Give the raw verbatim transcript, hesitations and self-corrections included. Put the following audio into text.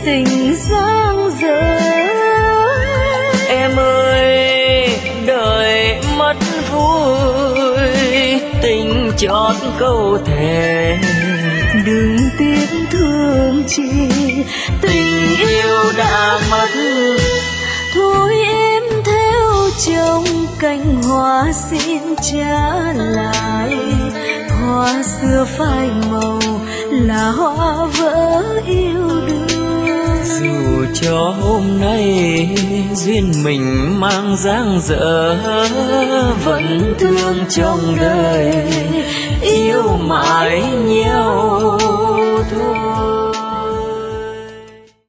tình giang dở. Em ơi đời mất vui, tình chót câu thề. Đừng tiếc thương chi, tình yêu đã mất. Thôi em theo chồng cành hoa xin trả lại. Hoa xưa phai màu là hoa vỡ yêu đương. Dù cho hôm nay duyên mình mang dang dở, vẫn thương trong đời yêu mãi nhau thôi.